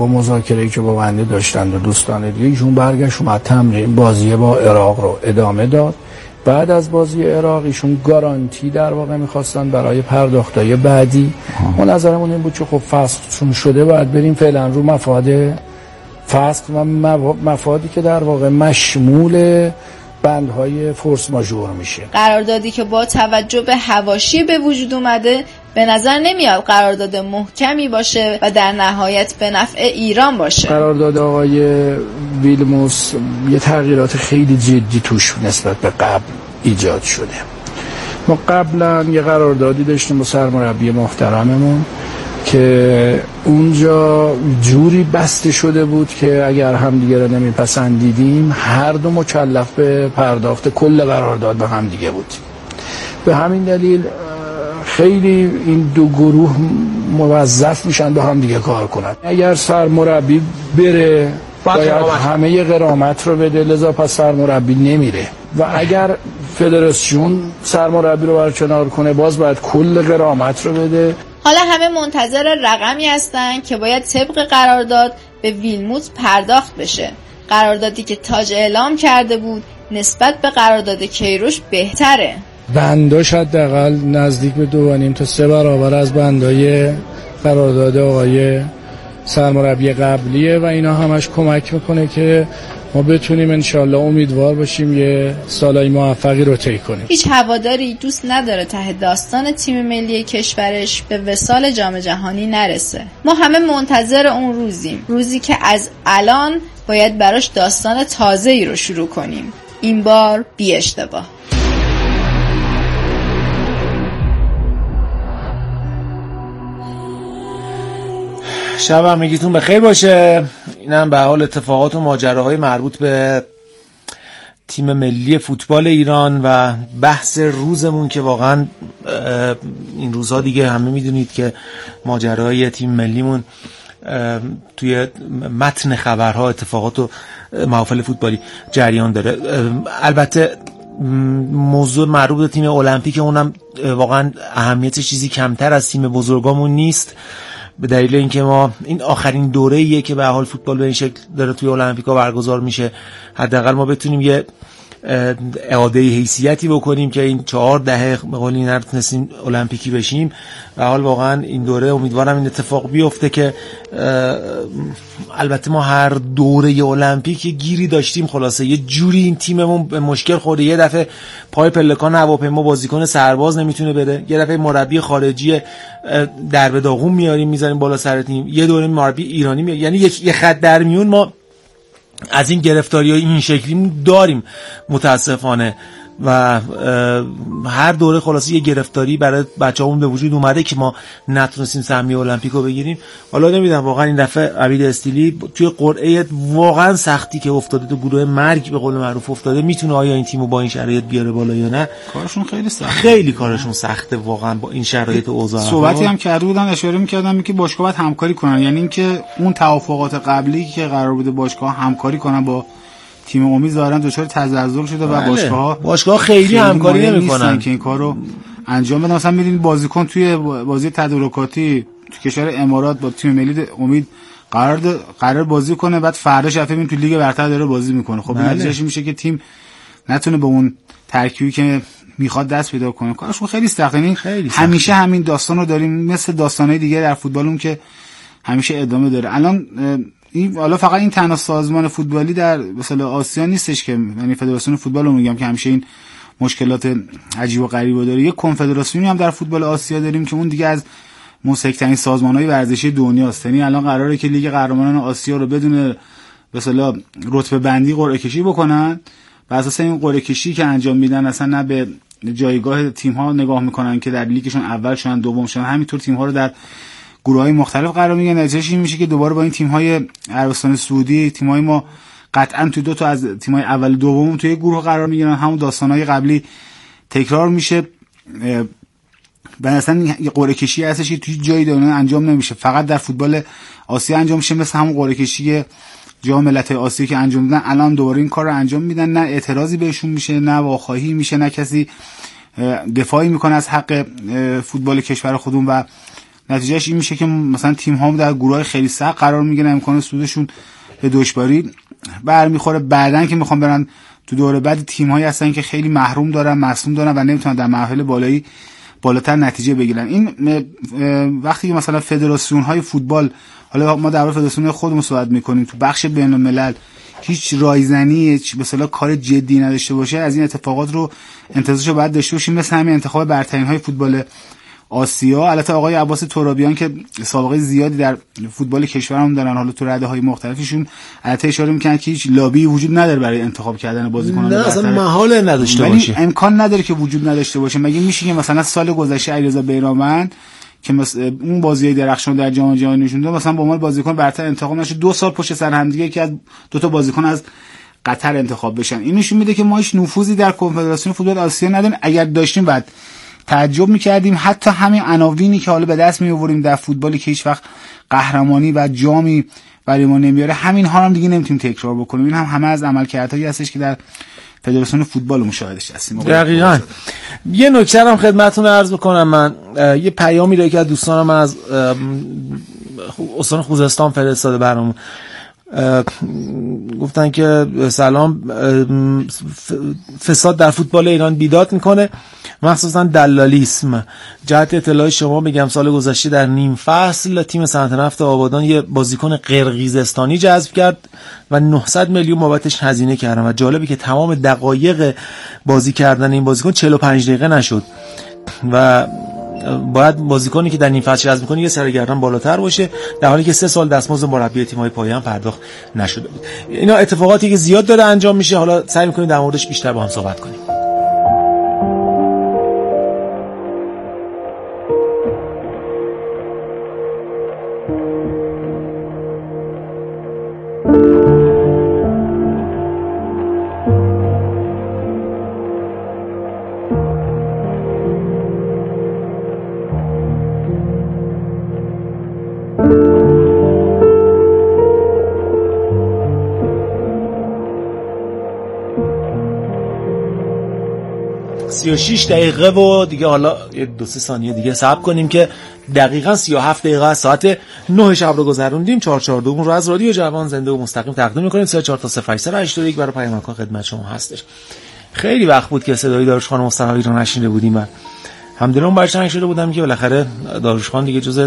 با مذاکره‌ای که با بنده داشتند و دوستان دیگه ایشون برگشت اومد تمرین بازی با عراق رو ادامه داد. بعد از بازی عراق ایشون گارانتی در واقع می‌خواستن برای پرداختای بعدی. ما نظرمون این بود که خب فصل شده باید بریم فعلا رو مفاد فصل و مفادی که در واقع مشمول بندهای فورس ماژور میشه. قراردادی که با توجه به حواشی به وجود اومده به نظر نمیاد قرارداد محکمی باشه و در نهایت به نفع ایران باشه. قرارداد آقای ویلموس یه تغییرات خیلی جدی توش نسبت به قبل ایجاد شده. ما قبلا یه قراردادی داشتیم با سرمربی محترممون که اونجا جوری بسته شده بود که اگر همدیگه رو نمیپسندیدیم هر دو مکلف به پرداخت کل قرارداد به همدیگه بود. به همین دلیل خیلی این دو گروه موظف میشن با هم دیگه کار کنن. اگر سرمربی بره باید همه غرامت رو بده، لذا پس سرمربی نمیره و اگر فدراسیون سرمربی رو برکنار کنه باز باید کل غرامت رو بده. حالا همه منتظر رقمی هستن که باید طبق قرارداد به ویلموت پرداخت بشه. قراردادی که تاج اعلام کرده بود نسبت به قرارداد کیروش بهتره. بنداش حداقل نزدیک به 2.5 تا 3 برابر از بندای قرارداد آقای سرمربی قبلیه و اینا همش کمک میکنه که ما بتونیم انشالله امیدوار باشیم یه سالای موفقی رو طی کنیم. هیچ هواداری دوست نداره ته داستان تیم ملی کشورش به وصال جام جهانی نرسه. ما همه منتظر اون روزی که از الان باید براش داستان تازه‌ای رو شروع کنیم. این بار بی اشتباه. شب همگیتون بخیر باشه. اینم به حال اتفاقات و ماجراهای مربوط به تیم ملی فوتبال ایران و بحث روزمون که واقعا این روزها دیگه همه میدونید که ماجراهای تیم ملیمون توی متن خبرها اتفاقات و محافل فوتبالی جریان داره. البته موضوع مربوط به تیم المپیک اونم واقعا اهمیتش چیزی کمتر از تیم بزرگامون نیست، به دلیل اینکه ما این آخرین دوره‌ایه که به حال فوتبال به این شکل داره توی المپیکا برگزار میشه. حداقل ما بتونیم یه اعاده حیثیتی بکنیم که این 4 دهه به قول این نتونستیم المپیکی بشیم. و حال واقعا این دوره امیدوارم این اتفاق بیفته که البته ما هر دوره المپیک گیری داشتیم، خلاصه یه جوری این تیممون به مشکل خورده. یه دفعه پای پلکان هواپیما بازیکن سرباز نمیتونه بره، یه دفعه مربی خارجی در به داغون میاریم میذاریم بالا سر تیم، یه دوره مربی ایرانی میاریم. یعنی یه خط در میون ما از این گرفتاری‌های این شکلی داریم متاسفانه و هر دوره خلاصی یه گرفتاری برای بچه‌هامون به وجود اومده که ما نتونستیم سهمیه المپیکو بگیریم. حالا نمیدونم واقعا این دفعه عبید استیلی توی قرعه واقعا سختی که افتاده، تو گروه مرگ به قول معروف افتاده، میتونه آیا این تیمو با این شرایط بیاره بالا یا نه؟ کارشون خیلی سخته، خیلی کارشون سخته واقعا با این شرایط و اوضاع. صحبتی هم کرده بودن، اشاره می‌کردن که باشگاه باید همکاری کنن، یعنی اینکه اون توافقات قبلی که قرار بوده باشگاه همکاری کنن با تیم امید ظاهرا دچار تزلزل شده و باشگاه خیلی همکاری نمی‌کنن که این کارو انجام بدن. مثلا می‌بینید بازیکن توی بازی تدارکاتی تو کشور امارات با تیم ملی امید قرار بازی کنه، بعد فرداش رفتیم تو لیگ برتر داره بازی میکنه. خب نتیجهش میشه که تیم نتونه به اون ترکیبی که میخواد دست پیدا کنه. کارش خیلی سخته. یعنی همیشه همین داستانو داریم، مثل داستانهای دیگه در فوتبالمون که همیشه ادامه داره. الان این حالا فقط این تنها سازمان فوتبالی در مثلا آسیا نیستش که، یعنی فدراسیون فوتبال رو میگم که همیشه این مشکلات عجیب و غریبه داره. یه کنفدراسیونی هم در فوتبال آسیا داریم که اون دیگه از مستحکم‌ترین سازمان‌های ورزشی دنیاست. یعنی الان قراره که لیگ قهرمانان آسیا رو بدون مثلا رتبه بندی قرعه کشی بکنن. بر اساس این قرعه کشی که انجام میدن اصلا نه به جایگاه تیم‌ها نگاه میکنن که در لیگشون اول شدن دوم شدن، همینطور تیم‌ها رو در گروه‌های مختلف قرار میدن. نتیجهش این میشه که دوباره با این تیم‌های عربستان سعودی، تیم‌های ما قطعاً تو 2 تا از تیم‌های اول دوم توی گروه قرار میگیرن. همون داستان‌های قبلی تکرار میشه. مثلا یه قرعه کشی هستش که توی جای دنیا انجام نمیشه، فقط در فوتبال آسیا انجام میشه، مثل همون قرعه کشی جام ملت‌های آسیا که انجام دادن. الان دوباره این کار رو انجام میدن، نه اعتراضی بهشون میشه، نه واخواهی میشه، نه کسی دفاعی میکنه از حق فوتبال کشور خودمون و نتیجهش این میشه که مثلا تیم ها در گروهای خیلی سخت قرار میگیرن، امکان صعودشون به دشواری برمیخوره. بعدن که میخوام برن تو دوره بعد تیم هایی هستن که خیلی محروم دارن، مصدوم دارن و نمیتونن در مراحل بالاتر نتیجه بگیرن. این وقتی که مثلا فدراسیون های فوتبال، حالا ما در مورد فدراسیون خودمون صحبت میکنیم، تو بخش بین الملل هیچ رایزنی مثلا کار جدی نداشته باشه، از این اتفاقات رو انتظارشو باید داشته باشیم. مثل همین انتخاب برترین های فوتبال آسیا، البته آقای عباس ترابیان که سابقه زیادی در فوتبال کشورمون دارن، حالا تو رده‌های مختلفشون البته اشاره میکنن که هیچ لابی وجود نداره برای انتخاب کردن بازیکنان. نه اصلا محال نداشته باشه، امکان نداره که وجود نداشته باشه. مگه میشه که مثلا سال گذشته علیرضا بیرانوند که اون بازی درخشان در جام جهانی نشون داد، مثلا با عنوان بازیکن برتر انتخاب نشه، 2 سال پشت سر هم دیگه که از 2 تا بازیکن از قطر انتخاب بشن. این نشون میده که ما هیچ نفوذی در کنفدراسیون فوتبال آسیا نداریم. اگر داشتیم بعد تعجب میکردیم. حتی همین عناوینی که حالا به دست میآوریم در فوتبالی که هیچ وقت قهرمانی و جامی برای ما نمیاره، همین ها هم دیگه نمیتونیم تکرار بکنیم. این هم همه از عملکردهایی هستش که در فدراسیون فوتبال مشاهدش هستیم. دقیقاً. یه نکته هم خدمتتون عرض بکنم. من یه پیامی رو که از دوستانم از استان خوزستان فرستاده برام، گفتن که سلام، فساد در فوتبال ایران بیداد میکنه، مخصوصا دلالیسم. جهت اطلاع شما بگم سال گذشته در نیم فصل تیم صنعت نفت آبادان یه بازیکن قرقیزستانی جذب کرد و 900 میلیون بابتش هزینه کردن و جالبه که تمام دقایق بازی کردن این بازیکن 45 دقیقه نشد و باید بازیکنی که در نیم فصل جذب می‌کنه یه سرگردان بالاتر باشه، در حالی که 3 سال دستمزد مربی تیم‌های پایه هم پرداخت نشده بود. اینا اتفاقاتی که زیاد داره انجام میشه، حالا سعی می‌کنیم در موردش بیشتر با هم صحبت کنیم. 36 دقیقه و دیگه حالا یه 2-3 ثانیه دیگه صبر کنیم که دقیقاً 37 دقیقه از ساعت 9 شب رو گذروندیم. 442 رو از رادیو جوان زنده و مستقیم تقدیم می‌کنیم. 34 تا 0881 برای پیامک‌ها خدمت شما هستش. خیلی وقت بود که صدای داریوش خان مصطفی رو نشنیده بودیم و همدلم برچنگ شده بودم که بالاخره داریوش خان دیگه جزء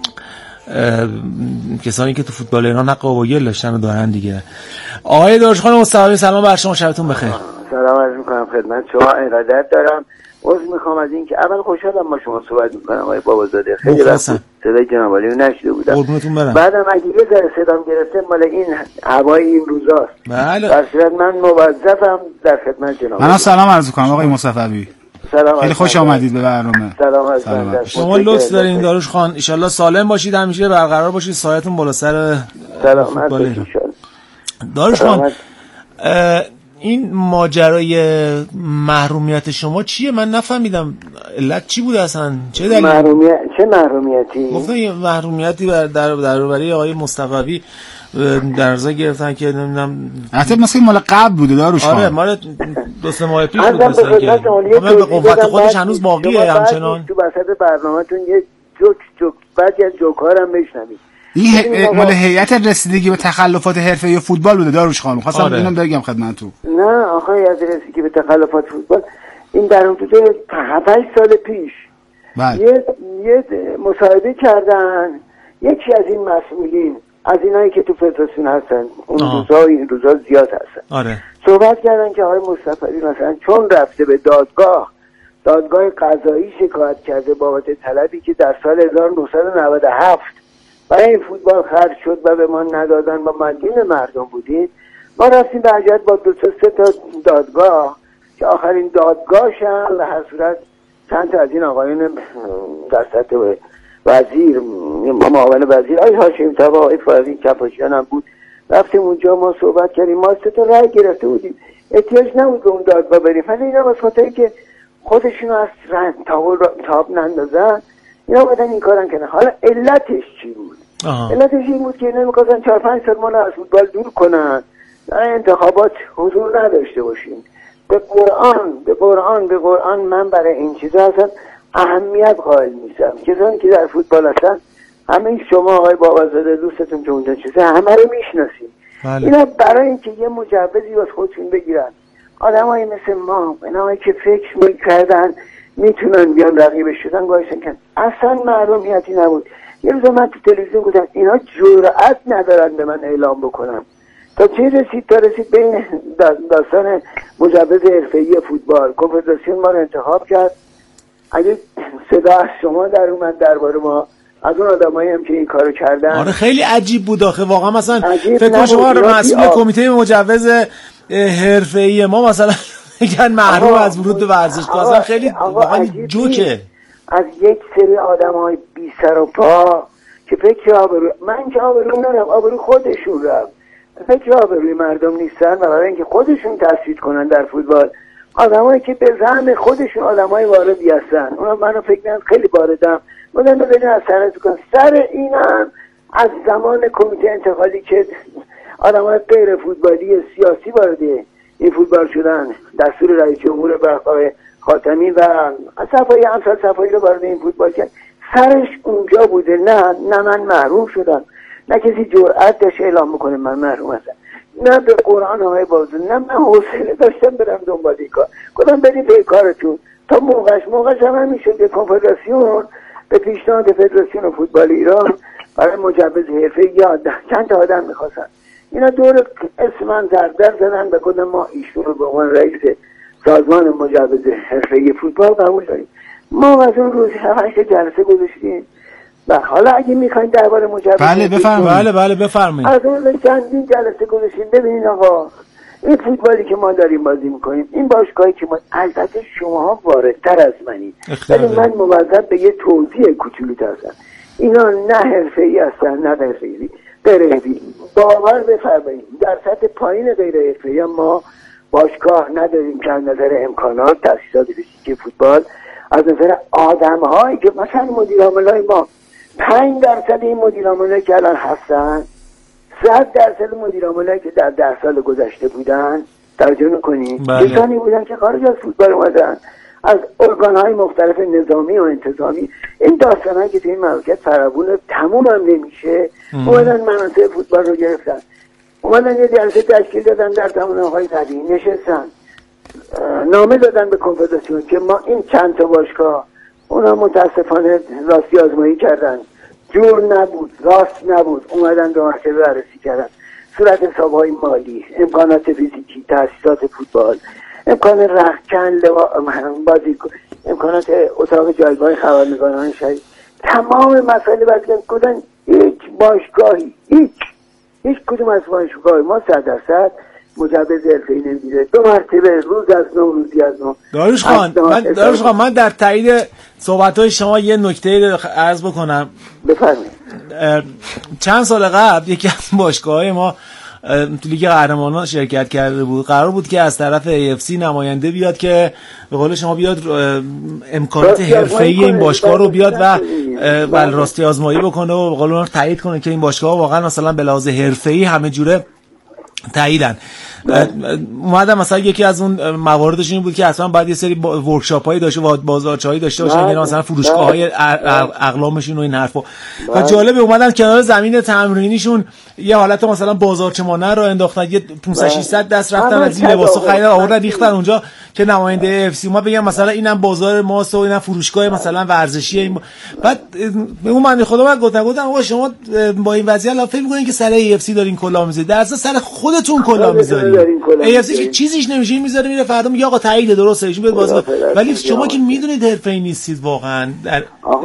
کسانی که تو فوتبال ایران حق اوایل داشتن و دارن دیگه. آقای داریوش خان مصطفی سلام بر شما، شبتون بخیر. سلام عرض میکنم خدمت شما، ارادت دارم. عذر میخوام از این که اول خوشحالم با شما صحبت میکنم آقای بابازاده، خیلی وقت صدای جناب عالی رو نشیده بودم. قربونتون برم. بعدم اگه یه ذره صدام گرفته مال این هوای این روزاست. بله. در صورت من موظفم در خدمت جناب. من سلام عرض میکنم آقای مصطفی. سلام. خیلی خوش آمدید به برنامه. سلام. شما لطف دارین داریوش خان، ان شاءالله سالم باشید، همیشه برقرار باشید، سایتون بالا سر سلامت باشید. داریوش خان، این ماجرای محرومیت شما چیه؟ من نفهمیدم علت چی بود اصلا؟ چه دلیل؟ چه محرومیتی؟ گفتن یه محرومیتی در برابر آقای مصطفی در نظر گرفتن که نمیدونم حتی مثلا مال قبل بوده داروش خان. آره مال 2-3 ماه پیش بود مثلا که من به قوت خودش هنوز باقیه همچنان. تو وسط برنامه‌تون یه جوک بعضی از جوکارم بشنوید. این مال هیئت رسیدگی به تخلفات حرفه‌ای فوتبال بوده داروش خانم. خواستم اینو بگم خدمتتون. نه آخه هیئت رسیدگی به تخلفات فوتبال این در حدود 7 8 سال پیش یه مصاحبه کردن یکی از این مسئولین، از اینایی که تو فدراسیون هستن، اون روزا این روزا زیاد هستن. آره. صحبت کردن که آقای مصطفی مثلا چون رفته به دادگاه قضایی شکایت کرده بابت طلبی که در سال 1997 برای این فوتبال خرج شد و به ما ندادن و مدیون مردم بودیم، ما رفتیم به حجت با 2-3 تا دادگاه که آخرین دادگاهش هم به هر صورت چند تا از این آقایون در سطح وزیر، معاون وزیر، آقای هاشمی طبا، آقای فائقی کفاشیان هم بود، رفتیم اونجا ما صحبت کردیم. ما 3 تا رأی گرفته بودیم، احتیاج نبود به اون دادگاه بریم، ولی اینا از خاطری که خودشونو از تاب نندازن اینا بدن این کارن کنه. حالا علتش چی بود؟ علتش این بود که اینا می‌خواستن 4-5 سال ما از فوتبال دور کنن، در انتخابات حضور نداشته باشیم. به قرآن من برای این چیزا اصلا اهمیت قائل نیستم. کسانی که در فوتبال هستن، همه شما آقای بابازاده دوستتون که اونجا چیزه همه رو میشناسیم. اینا برای اینکه یه مجوزی واسه خودشون بگیرن، آدمایی مثل ما، اینایی که فکر میکردن میتونن بیان رقیبش شدن گاهشن کن، اصلا محرومیتی نبود. یه روز من تو تلویزیون گفتم اینا جرأت ندارن به من اعلام بکنن. تا چه رسید؟ تا رسید به این داستان مجوز حرفه‌ای فوتبال. کنفدراسیون ما رو انتخاب کرد. اگه صدا از شما در اومد درباره ما، از اون آدمایی هم که این کارو کردن، آره خیلی عجیب بود آخه واقعا. مثلا فکر کنم شما مسئول کمیته مجوز حرفه‌ای ما مثلا میگن محروم از ورود به ورزشگاه، اصلا خیلی واقعا جوکه. از یک سری آدمای بی سر و پا که فکر آبرو، من که آبرو ندارم، آبرو خودشون رفت، فکر آبروی مردم نیستن و برای اینکه خودشون تثبیت کنن در فوتبال، آدمایی که به زعم خودشون آدمای واردی هستن، اونا منو فکر نکنم خیلی واردم بودن ببینن از سرت کن. سر اینم از زمان کمیته انتقالی که آدمای غیر فوتبالی سیاسی وارد این فوتبال شدن، دستور رئیس جمهور برقای خاتمی و صفایی همسال صفایی رو وارد این فوتبال کرد، سرش اونجا بوده. نه من محروم شدم، نه کسی جرأت داشت اعلام بکنه من محروم هستم، نه به قرآن های بازو، نه من حوصله داشتم برم دنبال این کار. گفتم برید به کارتون. تا موقعش هم میشد که کنفدراسیون به پیشنهاد فدراسیون فوتبال ایران برای مجوز حرفه‌ای چند تا آدم میخواستن، اینا دور اسم من در زدن و گفتن ما ایشون رو به عنوان رئیس سازمان مجوز حرفه‌ای فوتبال قبول داریم. ما از اون روز 8 جلسه گذاشتیم و حالا اگه میخواین درباره مجوز بله بفرمایید. از اون چندین جلسه گذاشتیم. ببینید آقا، این فوتبالی که ما داریم بازی میکنیم، این باشگاهی که ما، البته شماها واردتر از منید ولی من موظف به یه توضیح کوچولو هستم، اینا نه حرفه‌ای هستن نه حرفه‌ای، غیر حرفه‌ای. باور بفرمایید در سطح پایین غیر حرفه‌ای ما باشگاه نداریم که از نظر امکانات، تأسیسات فیزیکی فوتبال، از نظر آدم‌هایی که مثلا مدیر عاملای ما 5% این مدیر عاملایی که الان هستن، 100% مدیر عاملایی که در 10 سال گذشته بودن، توجه می‌کنید کسانی بودن که خارج از فوتبال اومدن، از ارگان‌های مختلف نظامی و انتظامی. این داستانایی که تو این مملکت فراوون تموم هم نمیشه، اومدن مناصب فوتبال رو گرفتن، اومدن یه جلسه تشکیل دادن در زمانه‌های قدیم، نشستن نامه دادن به کنفدراسیون که ما این چند تا باشگاه، اونا متاسفانه راستی آزمایی کردن، جور نبود، راست نبود، اومدن به مرکز بررسی کردن، صورت حساب‌های مالی، امکانات فیزیکی، تأسیسات فوتبال، امکان رختکن بازی، امکانات اتاق جایگاه خبرنگاران شهری، تمام مسائل بررسی کردن. هیچ باشگاهی، هیچ کدوم از باشگاه ما 100% مجوز حرفه‌ای نمیگیره. 2 مرتبه روز از نو، روزی از نو. داروش خان من در تایید صحبت‌های شما یه نکته عرض بکنم. بفرمایید. چند سال قبل یکی از باشگاه‌های ما تو لیگ قهرمانان شرکت کرده بود، قرار بود که از طرف AFC نماینده بیاد که به قول شما بیاد امکانات حرفه‌ای این باشگاه رو بیاد و راستی آزمایی بکنه و به قول اون تایید کنه که این باشگاه واقعا مثلا به لحاظ حرفه‌ای همه جوره تاییدن. اومدم مثلا یکی از اون مواردش این بود که اصلا باید یه سری ورکشاپ‌هایی داشته و بازارچه‌هایی داشته باشن که مثلا فروشگاه‌های اقلامشون و این حرفا. و جالب اومدن کنار زمین تمرینیشون یه حالت مثلا بازارچه‌مانه رو انداختن، یه 500 600 دست رفتن از این لباسا خریدن آوردن ریختن اونجا که نماینده اف سی ما بگم مثلا اینم بازار ماست و اینم فروشگاه مثلا ورزشی. بعد به اون معنی خدا من گفتم آقا شما با این وضعیت فکر می‌کنین که سر اف سی دارین کلا می‌ذارید، در اصل سر خودتون کلا می‌ذارید. اف سی که چیزیش نمیشه، میذاره میره فردا میگه آقا تایید درسته ایشون بیاد بازی. ولی شما که میدونید حرفه‌ای نیستید واقعا در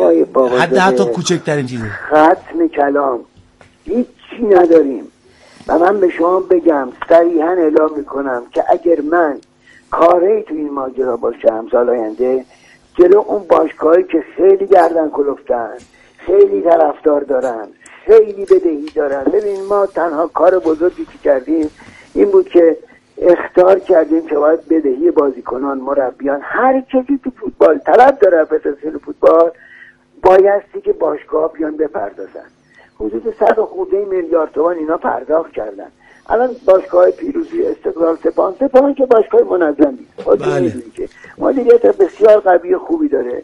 حتی کوچکترین چیزی. ختم کلام هیچی نداریم. و من به شما بگم صریحا اعلام میکنم که اگر من کاری تو این ماجرا باشم سال آینده، جلو اون باشگاهی که خیلی گردن کلفتن، خیلی طرفدار دارن، خیلی بدهی دارن. ببین ما تنها کار بزرگی که کردیم این بود که اخطار کردیم که باید بدهی بازیکنان، مربیان، هر کسی تو فوتبال طلب داره فدراسیون فوتبال بایستی که باشگاه بیان بپردازن. حدود 100 خورده میلیارد تومان اینا پرداخت کردن. الان باشگاه پیروزی، استقلال، سپاهان که باشگاه منظمی، بله. که مدیریت بسیار قوی خوبی داره،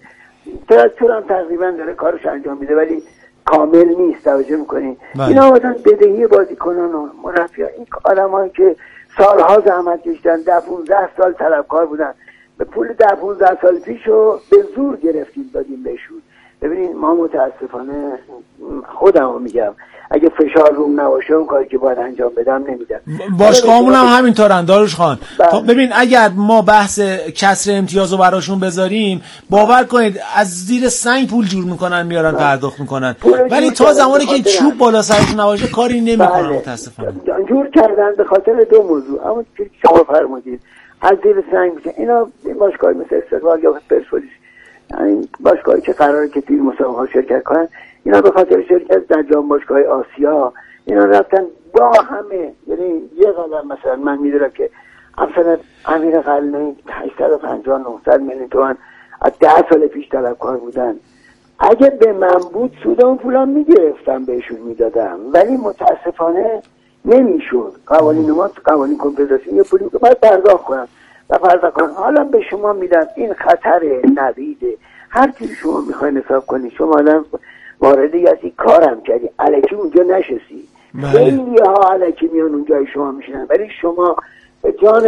تراکتور هم تقریبا داره کارش انجام میده ولی کامل نیست. توجه میکنین اینا مثلا بدهی بازیکنان و مربیان، این آدمایی که سالها زحمت کشیدن 10-15 سال طلبکار بودن، به پول 10-15 سال پیشو به زور گرفتیم دادیم بهشون. ببینین ما متاسفانه خودمو میگم اگه فشار روم نباشه اون کاری که باید انجام بدم نمیدم. باشگاهمون هم همینطورن داروش خان. خب ببین اگر ما بحث کسر امتیازو براشون بذاریم باور کنید از زیر سنگ پول جور میکنن میارن پرداخت میکنن، ولی تا زمانی که چوب بالا سرشون نباشه کاری نمیکنن. متاسفانه جور کردن به خاطر دو موضوع. اما که شما فرمودید از زیر سنگ میشه اینا. باشگاه مثل استقلال یا پرسپولیس، یعنی باشگاهی که قراره که توی مسابقات شرکت کنن، اینا به خاطر شرکت در جام باشگاه آسیا اینا رفتن با همه، یعنی یه قدم مثلا من میدونم که مثلا امیر قلعه‌ای 850-900 میلیون تومان از 10 سال پیش طلبکار بودن. اگه به من بود سود اون پولا میگرفتم بهشون میدادم، ولی متاسفانه نمیشد. قوانین ما قوانین کمپنساسیون یه پولی که باید پرداخت کنم و پرداخت کنم. حالا به شما میدم این خطر نویده. هر چیزی شما میخواین حساب کنی، شما الان وارد یه کارم کردی الکی اونجا نشستی، خیلی ها الکی میان اونجای شما میشینن، ولی شما به جان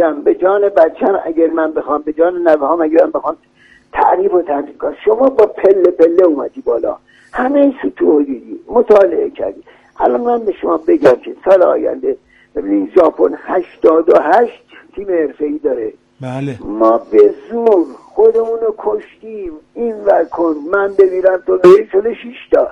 بچم اگر من بخوام، به جان نوه هم اگر من بخوام تعریف و تنظیم کنم، شما با پله پله اومدی بالا، همه سطوح دیدی، مطالعه کردی. الان من به شما بگم که سال آینده ببینید ژاپن 88 تیم حرفه‌ای داره. بله. ما به زور خودمونو کشتیم. این ورکن من ببینم تو شده 6 تا.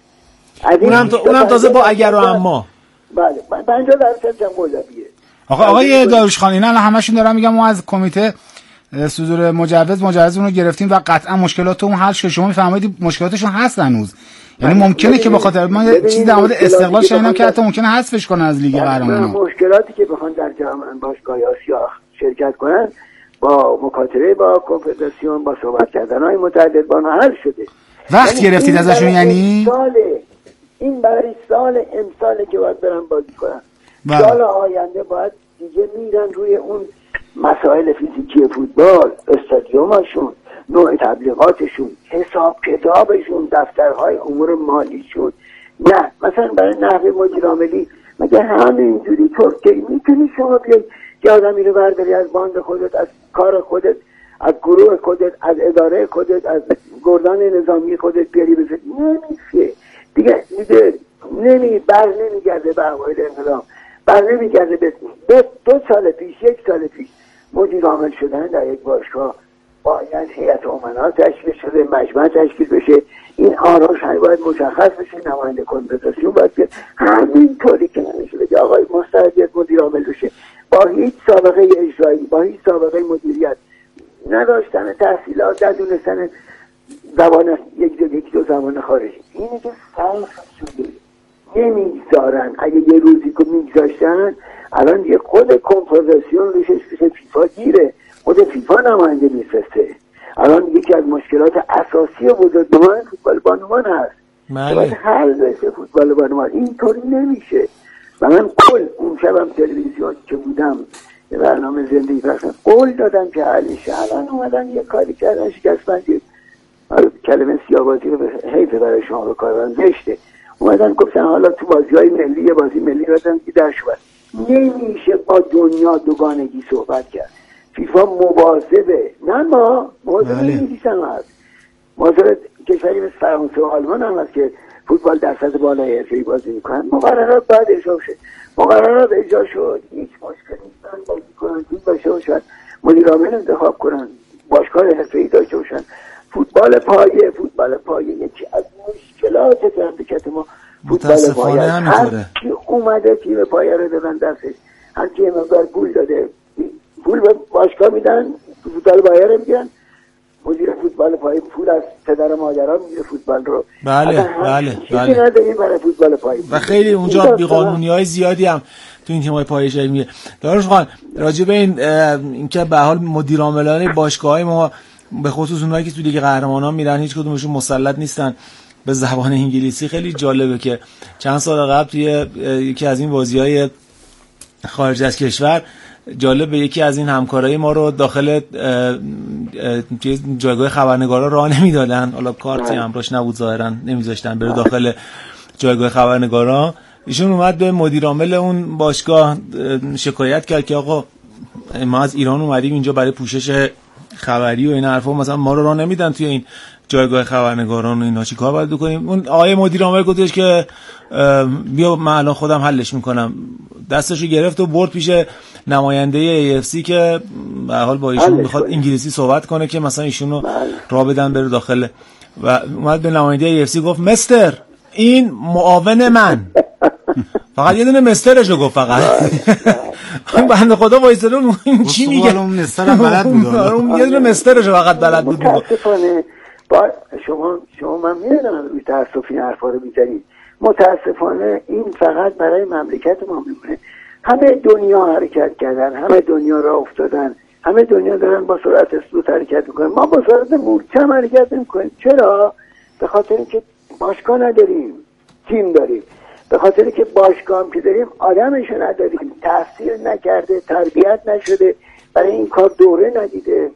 اونم تازه با اگر و اما. بله 50% هم قلابیه. آقای داروش خان اینا همشون دارن میگم ما از کمیته صدور مجوز اون رو گرفتیم و قطعا مشکلات اون حل شد. شما میفرمایید مشکلاتشون هست هنوز، یعنی ممکنه که به خاطر ما چیزی در مورد استقلال شنیدم که حتی ممکنه حذفش کنن از لیگ قهرمانان. مشکلاتی که بخوان در جام باشگاه آسیا شرکت کنن با مکاتبه با کنفدراسیون با صحبت کردن‌های متعدد با حل شده. وقت گرفتید ازشون؟ یعنی این برای سال امساله که باید برن بازی کنن. سال آینده باید دیگه میرن روی اون مسائل فیزیکی فوتبال، استادیومشون، نوع تبلیغاتشون، حساب کتابشون، دفترهای امور مالیشون. نه مثلا برای نحوه مدیر عاملی مگه همینجوری ترکی میتونی شما بیایی که آدمی رو برداری از باند خودت، از کار خودت، از گروه خودت، از اداره خودت، از گردان نظامی خودت بیاری بزنی؟ نمیشه دیگه نمیگرده به اوایل انقلاب، نمیگرده به 2 سال پیش 1 سال پیش مدیر عامل شدن در یک باشگاه باید هیئت امنا تشکیل شده، مجمع تشکیل بشه، این آراش باید مشخص بشه، نماینده کنفدراسیون باید بیاد. همین طوری که نمیشه که آقای مستعد مدیر عامل بشه با هیچ سابقه اجرایی، با هیچ سابقه مدیریت، نداشتن تحصیلات، ندونستن زبان یک دو زبان خارجی، اینه که سخت شده نمیگذارن. اگه یه روزی که میگذاشتن الان یه خود کنفدراسیون روشش پیش فیفا گیره، خود فیفا نماینده میفرسته. الان یکی از مشکلات اساسی بزرگمان فوتبال بانوان هست. باید حل بشه فوتبال بانوان. اینطوری نمیشه. و من اون شبم تلویزیون که بودم یه برنامه زندگی پخشن قول دادم که حلش. الان اومدن یه کاری کردن شکستبندی، کلمه سیاه‌بازی رو حیف برای شما به کار بردن زشته. اومدن گفتن حالا تو بازی‌های ملی یه بازی ملی رو دیدن شد. نمیشه با دنیا دوگانگی صحبت کرد. فیفا مواظبه، نه ما مواظب انگلیس هم هست، مواظب کشوری مثل فرانسه و آلمان هم هست که فوتبال در سطح بالای حرفه‌ای بازی میکنن. مقررات باید اجرا شه. مقررات اجرا شد، هیچ مشکلی نیست. بازی کنن تیم باشه باشن، مدیر عامل انتخاب کنن، باشگاه حرفه‌ای داشته باشن. فوتبال پایه یکی از مشکلات مملکت ما فوتبال پایه. هر کی اومده تیم پایه رو دادن دستش، هر کی مقدار پول داده، پول به باشگاه میدن، فوتبال پایه رو میگیرن، مدیر فوتبال پایه پول از پدر و مادرها میگیره فوتبال رو. بله. برای فوتبال پایه و خیلی اونجا بی‌قانونی‌های زیادی هم تو این تیم‌های پایه شده میگه. داروش خان راجع به اینکه به حال مدیر عاملان باشگاه‌های ما به خصوص اونایی که تو لیگ قهرمانان میرن هیچ کدومشون مسلط نیستن به زبان انگلیسی، خیلی جالبه که چند سال قبل توی یکی از این بازی‌های خارج از کشور جالب یکی از این همکارای ما رو داخل جایگاه خبرنگارا راه نمیدادن، حالا کارتی همراهش نبود ظاهرا نمیذاشتن بره داخل جایگاه خبرنگارا. ایشون اومد به مدیر عامل اون باشگاه شکایت کرد که آقا ما از ایران اومدیم اینجا برای پوشش خبری و این حرفا، مثلا ما رو راه نمیدن توی این جایگاه خبرنگاران و اینا، چیکار باید بکنیم؟ اون آقای مدیر عامل گفتش که بیا من الان خودم حلش میکنم. دستشو گرفت و برد پیش نماینده AFC که به حال با ایشون میخواد انگلیسی صحبت کنه که مثلا ایشونو راه بدن بره داخل، و اومد به نماینده AFC گفت مستر این معاون من، فقط یه دونه مسترشو گفت فقط. بنده خدا وایساده این چی میگه؟ اون مسترم بلد بود، اون یه دونه مسترشو فقط بلد بود. متاسفانه با شما من میدونم روی تاسف این حرفا رو میزنید، متاسفانه این فقط برای مملکت ما میمونه. همه دنیا حرکت کردن، همه دنیا راه افتادن، همه دنیا دارن با سرعت سلوت حرکت میکنن، ما با سرعت محکم حرکت نمیکنیم. چرا؟ به خاطر اینکه باشگاه نداریم، تیم داریم. به خاطر که باشگاه هم که داریم آدمشو نداریم، تحصیل نکرده، تربیت نشده، برای این کار دوره ندیده،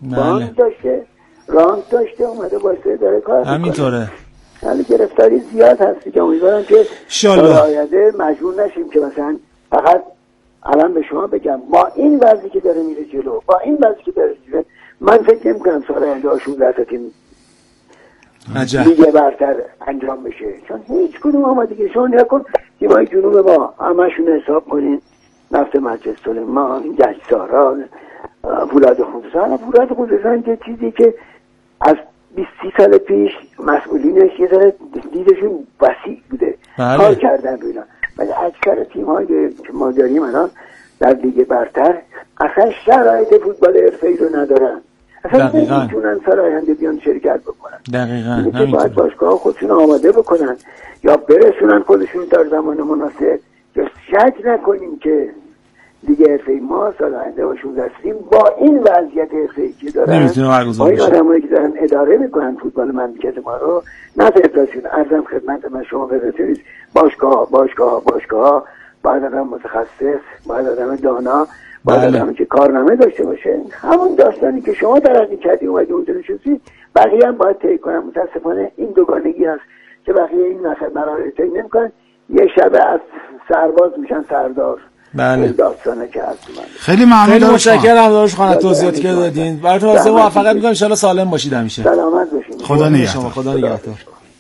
رانت داشته اومده واسه داره کار همینطوره. حالا گرفتاری زیاد هستی که امیدوارم که در آینده مجبور نشیم که مثلا فقط الان به شما بگم با این وضعی که داره میره جلو، با این وضعی که داره میره، من فکر نمی‌کنم سال آینده 16 تیم دیگه برتر انجام بشه، چون هیچ کدوم آمادگی شما نکن. تیمای جنوب ما همشون حساب کنین، نفت مجلس سلیمان، گچساران، فولاد خوزستان که چیزی که از 20 سال پیش مسئولینش یه ذره دیدشون وسیع بوده، کار کردن روی اینا. ولی اکثر تیم‌هایی که ما داریم الان در لیگ برتر اصلا شرایط فوتبال حرفه‌ای رو ندارن، اصلا نمیتونن سال آینده بیان شرکت بکنن. دقیقاً باید باشگاه خودشون آماده بکنن یا برسونن خودشون در زمان مناسب، یا شک نکنیم که دیگه حرفه‌ای ما سال آینده با 16 تیم با این وضعیت حرفه‌ای که دارن، با این آدمایی که دارن اداره میکنن فوتبال مملکت ما رو، نه فدراسیون، عرضم خدمت من شما برسید، باشگاه باید آدم متخصص، باید آدم دانا، باید آدمی که کارنامه داشته باشه. همون داستانی که شما ترقی کردی اومدی اونجا نشستی، بقیه هم باید طی کنن. متاسفانه این دوگانگی هست که بقیه این مراحل طی نمی‌کنن، یه شب از سرباز میشن سردار. بله داستانه که هست. خیلی ممنون، خیلی متشکرم داداش خانم توضیحاتی که دادین. براتون واسه موفقیت می‌کنم، ان شاءالله سالم باشید همیشه. سلامت باشید. خدا نگهدار. خدا نگهدار.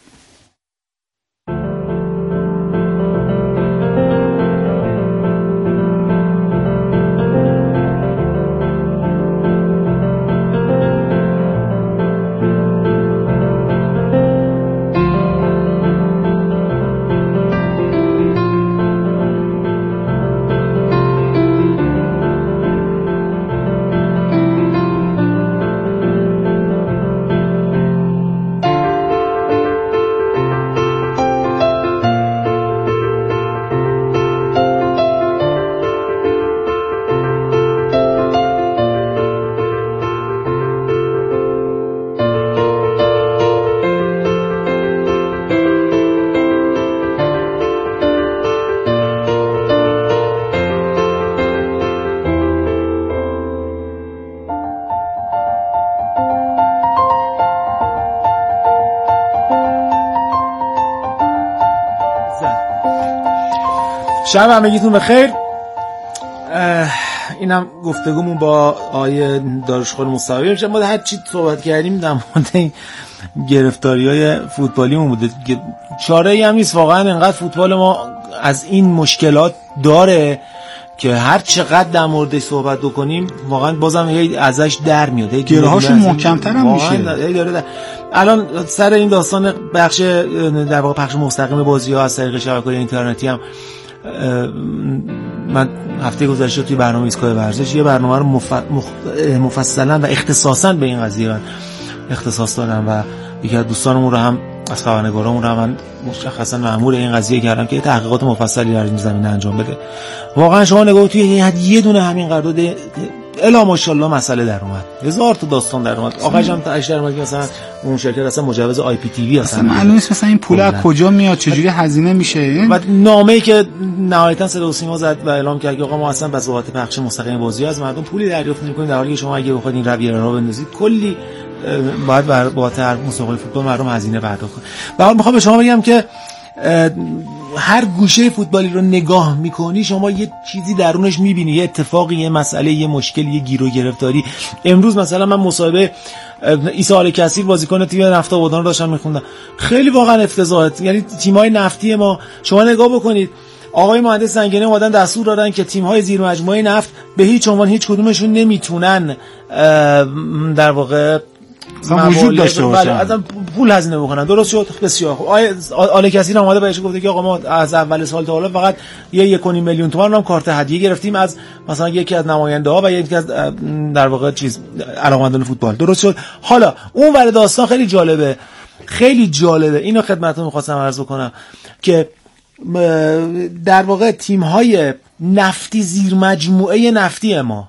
شب همگیتون بخیر. اینم گفتگومون با آقای داروشخور مصطفی میشه. ما هر چی صحبت کردیم در مورد این گرفتاری‌های فوتبالیمون بوده. چاره‌ای هم نیست واقعا، انقدر فوتبال ما از این مشکلات داره که هر چقدر در موردش صحبت بکنیم واقعا بازم هی ازش در میاد، هی گره‌هاشون محکم‌تر هم میشه. الان سر این داستان بخش در واقع پخش مستقیم بازی‌ها از طریق شبکه‌های اینترنتی هم من هفته گذشته توی برنامه ایستگاه ورزش یه برنامه رو مفصلا و اختصاصا به این قضیه اختصاص دادم و یکی از دوستانمون رو هم از خبرنگارامون رو من مشخصا مأمور این قضیه کردم که تحقیقات مفصلی در این زمینه انجام بده. واقعا شما نگاه توی یه دونه همین قرارداد الا ماشاءالله مسئله در اومد، هزار تا داستان در اومد. آخرش هم تاش در اومد که مثلا اون شرکت اصلا مجوز آی پی تی وی اصلا معلومه مثلا این پول از کجا میاد، چجوری هزینه میشه. و نامه‌ای که نهایتا صدا و سیما زد و اعلام کرد که آقا ما اصلا بس بابت پخش مستقیم بازی از مردم پولی دریافت نمی‌کنیم، در حالی که شما اگه بخواید این رویه رو بندازید کلی باید بابت هر مسابقه فوتبال مردم هزینه پرداخت کنن. به حال میخوام به شما بگم که هر گوشه فوتبالی رو نگاه میکنی شما یه چیزی درونش میبینی، یه اتفاقی، یه مسئله، یه مشکل، یه گیر و گرفتاری. امروز مثلا من مصاحبه عیسی الکثیر بازیکن تیم نفت آبادان رو داشتم میخوندم، خیلی واقعا افتضاحه. یعنی تیم‌های نفتی ما شما نگاه بکنید، آقای مهندس زنگنه اومدن دستور دادن که تیم‌های زیر مجموعه نفت به هیچ عنوان هیچ کدومشون نمیتونن در واقع وجود داشته باشن، اصلا پول هزینه بکنن. درست شد، بسیار خوب. آله کسی اومده بهش گفته که آقا ما از اول سال تا حالا فقط 1.5 میلیون تومان هم کارت هدیه گرفتیم از مثلا یکی از نماینده‌ها و یکی از در واقع علاقه‌مندان فوتبال. درست شد. حالا اون ور داستان خیلی جالبه، خیلی جالبه. اینو خدمتتون می‌خواستم عرض بکنم که در واقع تیم‌های نفتی زیر مجموعه نفتی ما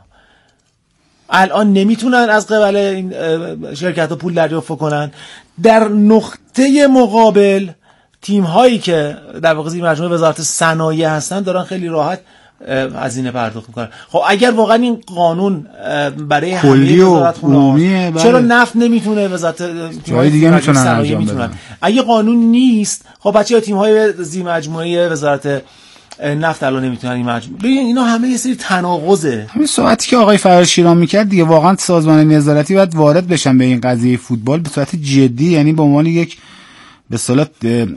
الان نمیتونن از قبل این شرکت‌ها پول دریافت کنن. در نقطه مقابل تیم‌هایی که در واقع زیر مجموعه وزارت صنایع هستن دارن خیلی راحت هزینه پرداخت میکنن. خب اگر واقعا این قانون برای کلی و عمومیه، چرا نفت نمیتونه وزارت جای دیگه میتونن انجام بدن؟ اگه قانون نیست خب بچه‌ها تیم‌های زیر مجموعه وزارت نفت الان نمیتونن این مجموعه. ببین اینا همه یه سری تناقضه. همین صحبتی که آقای فرار شیران میکرد دیگه، واقعا سازمان نظارتی باید وارد بشن به این قضیه فوتبال به صورت جدی، یعنی به عنوان یک به اصطلاح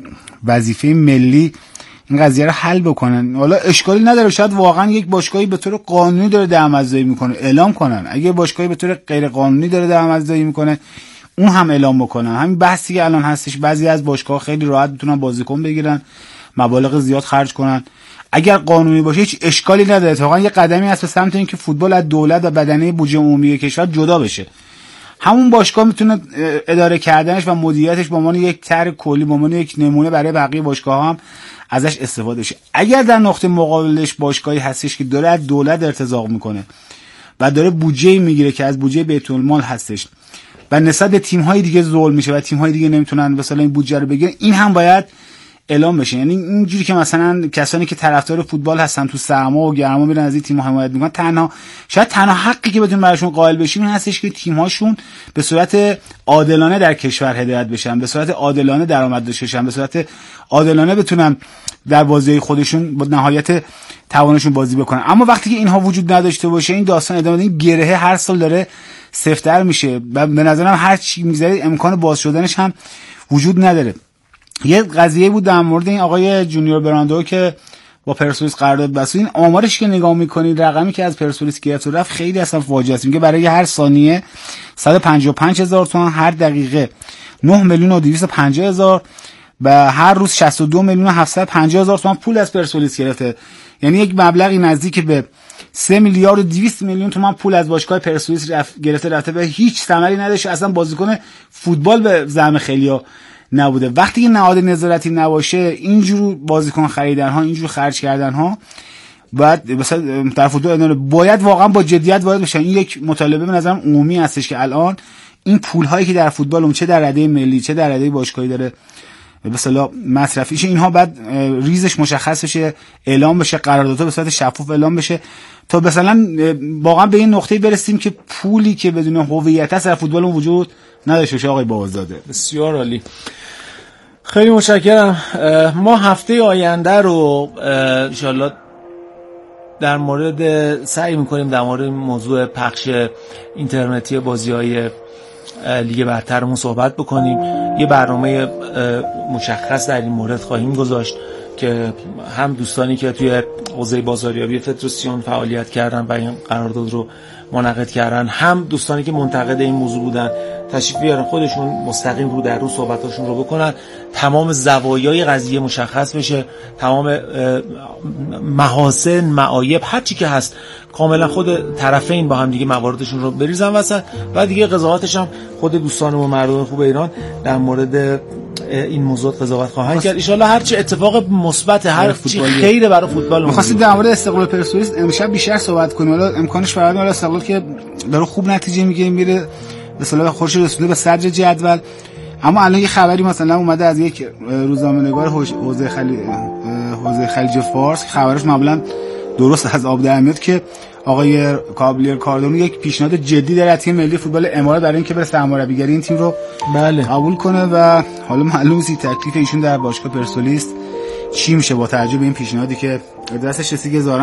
وظیفه ملی این قضیه رو حل بکنن. حالا اشکالی نداره شاید واقعا یک باشگاهی به طور قانونی داره درآمدزایی میکنه اعلام کنن، اگه باشگاهی به طور غیر قانونی داره درآمدزایی میکنه اون هم اعلام بکنن. همین بحثی که الان هستش، بعضی از باشگاه‌ها خیلی راحت میتونن بازیکن بگیرن، مبالغ زیاد خرج کنن. اگر قانونی باشه هیچ اشکالی نداره، اتفاقا یه قدمی هست به سمت اینکه فوتبال از دولت و بدنه بودجه عمومی کشور جدا بشه. همون باشگاه میتونه اداره کردنش و مدیریتش به عنوان یک طرح کلی، به عنوان یک نمونه برای بقیه باشگاه‌ها هم ازش استفاده شه. اگر در نقطه مقابلش باشگاهی هستش که داره از دولت ارتزاق میکنه و داره بودجه میگیره که از بودجه بیت المال هستش و نسبت به تیم‌های دیگه ظلم میشه و تیم‌های دیگه نمیتونن مثلا این بودجه رو بگیرن، این هم باید اعلام بشه. یعنی اینجوری که مثلا کسانی که طرفدار فوتبال هستن تو سرما و گرما میرن از این تیم‌ها حمایت میکنن، تنها حقی که بتون براشون قائل بشیم این هستش که تیم‌هاشون به صورت عادلانه در کشور هدایت بشن، به صورت عادلانه درآمد داشته باشن، به صورت عادلانه بتونن در بازی خودشون با نهایت توانشون بازی بکنن. اما وقتی که اینها وجود نداشته باشه این داستان ادامه این گرهه هر سال داره سفت‌تر میشه و به نظرم هر چی می‌ذارید امکان باز شدنش هم وجود نداره. یه قضیه بود در مورد این آقای جونیور براندو که با پرسپولیس قرارداد بست. این آمارش که نگاه می‌کنید، رقمی که از پرسپولیس گرفت و رفت خیلی اصلا فاجعه است. میگه برای هر ثانیه 155,000 تومان، هر دقیقه 9,250,000 و هر روز 62,750,000 تومان پول از پرسپولیس گرفته. یعنی یک مبلغی نزدیک به 3,200,000,000 تومان پول از باشگاه پرسپولیس رفته به هیچ ثمری نداشته. اصلا بازیکن فوتبال به زعم خیلیا نبوده. وقتی که نهاد نظارتی نباشه اینجور بازیکن خریدن ها، اینجور خرج کردن ها باید مثلا در فوتبال باید واقعا با جدیت وارد بشن. این یک مطالبه به نظرم عمومی هستش که الان این پول هایی که در فوتبال چه در رده ملی چه در رده باشگاهی داره به اصطلاح مصرفیش، اینها بعد ریزش مشخص بشه، اعلام بشه، قراردادها به صورت شفاف اعلام بشه تا مثلا واقعا به این نقطه برسیم که پولی که بدون هویت است در فوتبال وجود نداشته باشه. آقای بابازاده بسیار عالی، خیلی متشکرم. ما هفته آینده رو ان شاءالله در مورد سعی می‌کنیم در مورد موضوع پخش اینترنتی بازی‌های لیگ برترمون صحبت بکنیم. یه برنامه مشخص در این مورد خواهیم گذاشت که هم دوستانی که توی حوزه بازاریابی فدراسیون فعالیت کردن و این قرارداد رو منعقد کردن، هم دوستانی که منتقد این موضوع بودن تشریف بیارن خودشون مستقیم رو در رو صحبتاشون رو بکنن، تمام زوایای قضیه مشخص بشه، تمام محاسن، معایب، هر چی که هست کاملا خود طرفین با هم دیگه مواردشون رو بریزن وسط و دیگه قضاوتش هم خود دوستان و مردم خوب ایران در مورد این موضوع قضاوت خواهند کرد. ان شاء الله هر چی اتفاق مثبت، هر چی خیره برای فوتبال. می‌خواستید در مورد استقلال پرسپولیس امشب بیشتر صحبت کنیم، حالا امکانش فراهم، حالا استقلال استقلال که داره خوب نتیجه میگیره، میره به اصطلاح خودش رسونده به صدر جدول. اما الان یه خبری مثلا اومده از یک روزنامه‌نگار حوزه خلیج فارس، خبرش معمولا درست از آب در میاد، که آقای کابلر کاردون یک پیشنهاد جدی داره از تیم ملی فوتبال امارات برای اینکه بره سرمربیگری این تیم رو قبول کنه و حالا معلوم نیست تکلیف ایشون در باشگاه پرسپولیس چی میشه با توجه به این پیشنهادی که دستش رسید.